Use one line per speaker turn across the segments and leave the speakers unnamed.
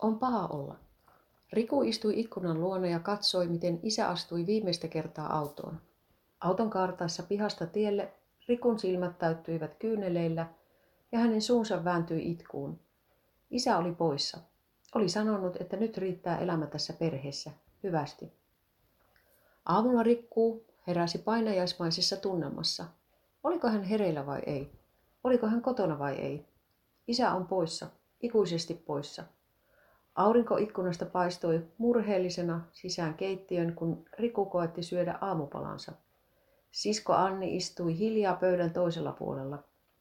On paha olla. Riku istui ikkunan luona ja katsoi, miten isä astui viimeistä kertaa autoon. Auton kaartaessa pihasta tielle Rikun silmät täyttyivät kyyneleillä ja hänen suunsa vääntyi itkuun. Isä oli poissa. Oli sanonut, että nyt riittää elämä tässä perheessä. Hyvästi. Aamulla Rikku heräsi painajaismaisessa tunnelmassa. Oliko hän hereillä vai ei? Oliko hän kotona vai ei? Isä on poissa, ikuisesti poissa. Aurinko ikkunasta paistoi murheellisena sisään keittiön, kun Riku koetti syödä aamupalansa. Sisko Anni istui hiljaa pöydän toisella puolella.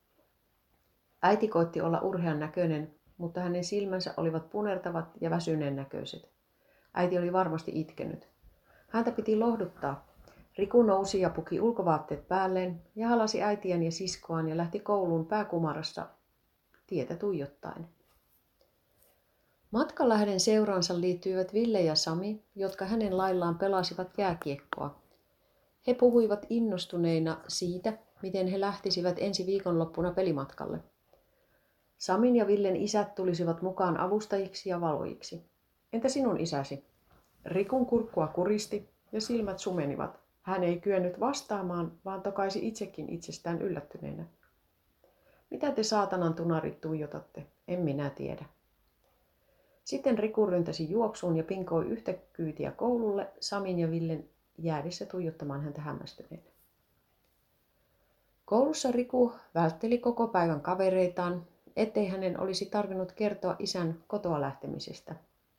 Äiti koetti olla urhean näköinen, mutta hänen silmänsä olivat punertavat ja väsyneen näköiset. Äiti oli varmasti itkenyt. Häntä piti lohduttaa. Riku nousi ja puki ulkovaatteet päälleen ja halasi äitiään ja siskoaan ja lähti kouluun pääkumarassa tietä tuijottaen. Matkalla hänen seuraansa liittyivät Ville ja Sami, jotka hänen laillaan pelasivat jääkiekkoa. He puhuivat innostuneina siitä, miten he lähtisivät ensi viikonloppuna pelimatkalle. Samin ja Villen isät tulisivat mukaan avustajiksi ja valvojiksi. Entä sinun isäsi? Rikun kurkkua kuristi ja silmät sumenivat. Hän ei kyennyt vastaamaan, vaan tokaisi itsekin itsestään yllättyneenä. Mitä te saatanan tunarit tuijotatte? En minä tiedä. Sitten Riku ryntäsi juoksuun ja pinkoi yhtä kyytiä koululle Samin ja Villen jäädessä tuijottamaan häntä hämmästyneenä. Koulussa Riku vältteli koko päivän kavereitaan, ettei hänen olisi tarvinnut kertoa isän kotoa lähtemisestä.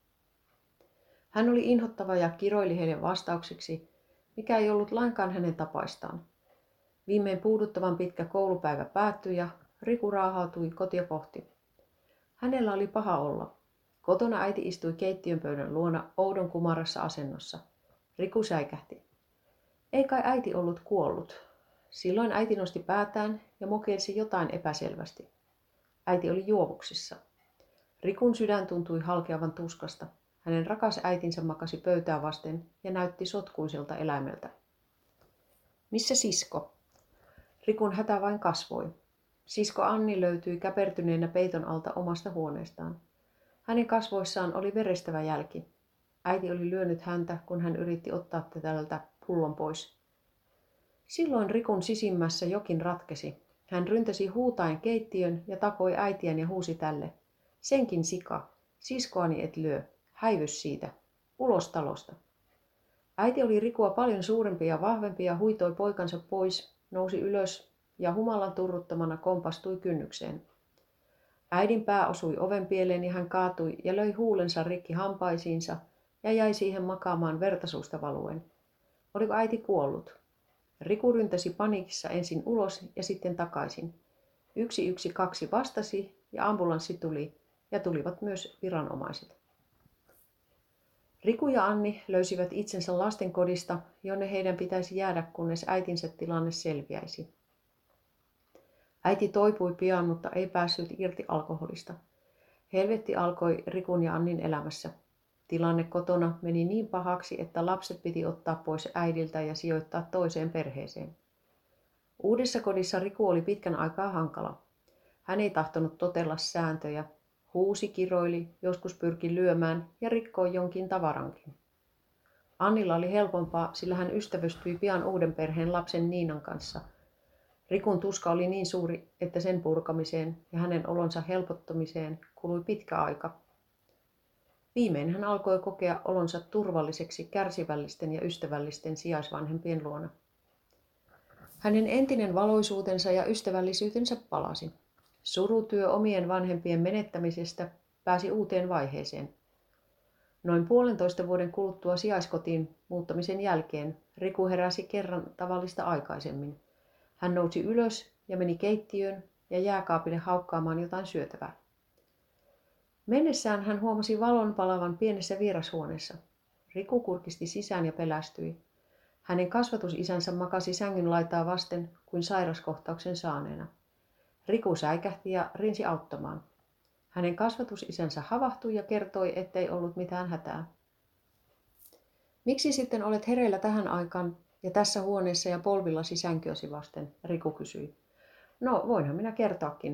Hän oli inhottava ja kiroili heidän vastauksiksi, mikä ei ollut lainkaan hänen tapaistaan. Viimein puuduttavan pitkä koulupäivä päättyi ja Riku raahautui kotia kohti. Hänellä oli paha olla. Kotona äiti istui keittiön pöydän luona oudon kumarassa asennossa. Riku säikähti. Ei kai äiti ollut kuollut. Silloin äiti nosti päätään ja mokelsi jotain epäselvästi. Äiti oli juovuksissa. Rikun sydän tuntui halkeavan tuskasta. Hänen rakas äitinsä makasi pöytää vasten ja näytti sotkuiselta eläimeltä. Missä sisko? Rikun hätä vain kasvoi. Sisko Anni löytyi käpertyneenä peiton alta omasta huoneestaan. Hänen kasvoissaan oli verestävä jälki. Äiti oli lyönyt häntä, kun hän yritti ottaa tältä pullon pois. Silloin Rikun sisimmässä jokin ratkesi. Hän ryntäsi huutaen keittiön ja takoi äitiään ja huusi tälle. Senkin sika, siskoani et lyö, häivys siitä, ulos talosta. Äiti oli Rikua paljon suurempi ja vahvempi ja huitoi poikansa pois, nousi ylös ja humalan turruttamana kompastui kynnykseen. Äidin pää osui ovenpieleen ja hän kaatui ja löi huulensa rikki hampaisiinsa ja jäi siihen makaamaan vertasuusta valuen. Oliko äiti kuollut? Riku ryntäsi paniikissa ensin ulos ja sitten takaisin. 112 vastasi ja ambulanssi tuli ja tulivat myös viranomaiset. Riku ja Anni löysivät itsensä lastenkodista, jonne heidän pitäisi jäädä, kunnes äitinsä tilanne selviäisi. Äiti toipui pian, mutta ei päässyt irti alkoholista. Helvetti alkoi Rikun ja Annin elämässä. Tilanne kotona meni niin pahaksi, että lapset piti ottaa pois äidiltä ja sijoittaa toiseen perheeseen. Uudessa kodissa Riku oli pitkän aikaa hankala. Hän ei tahtonut totella sääntöjä. Huusi, kiroili, joskus pyrki lyömään ja rikkoi jonkin tavarankin. Annilla oli helpompaa, sillä hän ystävystyi pian uuden perheen lapsen Niinan kanssa. Rikun tuska oli niin suuri, että sen purkamiseen ja hänen olonsa helpottamiseen kului pitkä aika. Viimein hän alkoi kokea olonsa turvalliseksi kärsivällisten ja ystävällisten sijaisvanhempien luona. Hänen entinen valoisuutensa ja ystävällisyytensä palasi. Surutyö omien vanhempien menettämisestä pääsi uuteen vaiheeseen. Noin 1,5 vuoden kuluttua sijaiskotiin muuttamisen jälkeen Riku heräsi kerran tavallista aikaisemmin. Hän nousi ylös ja meni keittiöön ja jääkaapille haukkaamaan jotain syötävää. Mennessään hän huomasi valon palavan pienessä vierashuoneessa. Riku kurkisti sisään ja pelästyi. Hänen kasvatusisänsä makasi sängyn laitaa vasten kuin sairaskohtauksen saaneena. Riku säikähti ja rinsi auttamaan. Hänen kasvatusisänsä havahtui ja kertoi, ettei ollut mitään hätää. Miksi sitten olet hereillä tähän aikaan ja tässä huoneessa ja polvillasi sänkyäsi vasten, Riku kysyi. No, voinhan minä kertoakin.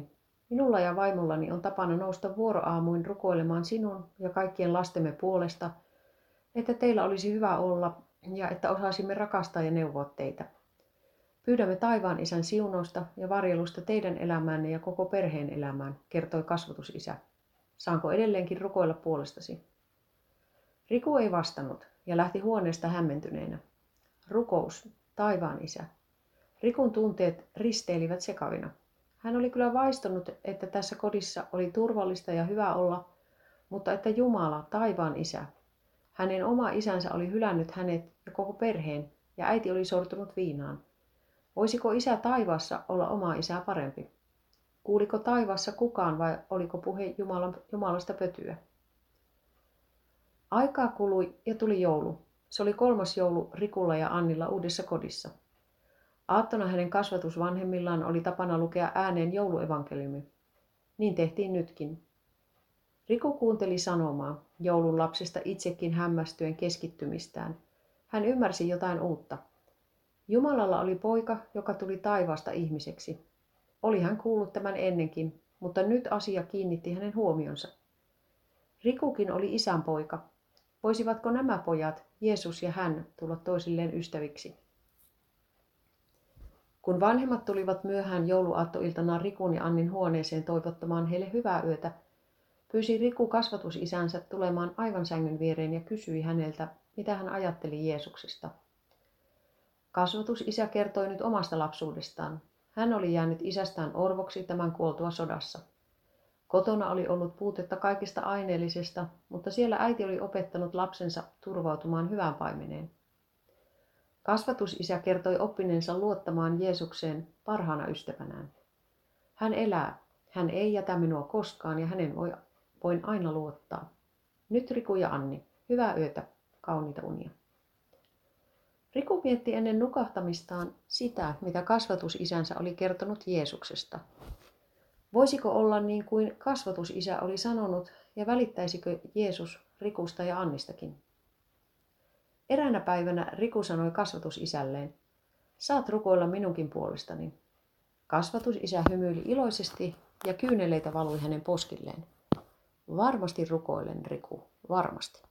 Minulla ja vaimollani on tapana nousta vuoroaamuin rukoilemaan sinun ja kaikkien lastemme puolesta, että teillä olisi hyvä olla ja että osaisimme rakastaa ja neuvoa teitä. Pyydämme taivaan Isän siunausta ja varjelusta teidän elämäänne ja koko perheen elämään, kertoi kasvatusisä. Saanko edelleenkin rukoilla puolestasi? Riku ei vastannut ja lähti huoneesta hämmentyneenä. Rukous, taivaan Isä. Rikun tunteet risteilivät sekavina. Hän oli kyllä vaistonut, että tässä kodissa oli turvallista ja hyvä olla, mutta että Jumala, taivaan Isä, hänen oma isänsä oli hylännyt hänet ja koko perheen, ja äiti oli sortunut viinaan. Voisiko Isä taivaassa olla oma isää parempi? Kuuliko taivaassa kukaan vai oliko puhe Jumalasta pötyä? Aikaa kului ja tuli joulu. Se oli 3. joulu Rikulla ja Annilla uudessa kodissa. Aattona hänen kasvatusvanhemmillaan oli tapana lukea ääneen jouluevankeliumi. Niin tehtiin nytkin. Riku kuunteli sanomaa, joulun lapsesta itsekin hämmästyen keskittymistään. Hän ymmärsi jotain uutta. Jumalalla oli poika, joka tuli taivaasta ihmiseksi. Oli hän kuullut tämän ennenkin, mutta nyt asia kiinnitti hänen huomionsa. Rikukin oli isän poika. Voisivatko nämä pojat, Jeesus ja hän, tulla toisilleen ystäviksi? Kun vanhemmat tulivat myöhään jouluaattoiltana Rikun ja Annin huoneeseen toivottamaan heille hyvää yötä, pyysi Riku kasvatusisänsä tulemaan aivan sängyn viereen ja kysyi häneltä, mitä hän ajatteli Jeesuksesta. Kasvatusisä kertoi nyt omasta lapsuudestaan. Hän oli jäänyt isästään orvoksi tämän kuoltua sodassa. Kotona oli ollut puutetta kaikesta aineellisesta, mutta siellä äiti oli opettanut lapsensa turvautumaan hyvään paimeneen. Kasvatusisä kertoi oppineensa luottamaan Jeesukseen parhaana ystävänään. Hän elää, hän ei jätä minua koskaan ja hänen voin aina luottaa. Nyt Riku ja Anni, hyvää yötä, kauniita unia. Riku mietti ennen nukahtamistaan sitä, mitä kasvatusisänsä oli kertonut Jeesuksesta. Voisiko olla niin kuin kasvatusisä oli sanonut ja välittäisikö Jeesus Rikusta ja Annistakin? Eräänä päivänä Riku sanoi kasvatusisälleen, saat rukoilla minunkin puolestani. Kasvatusisä hymyili iloisesti ja kyyneleitä valui hänen poskilleen. Varmasti rukoilen, Riku, varmasti.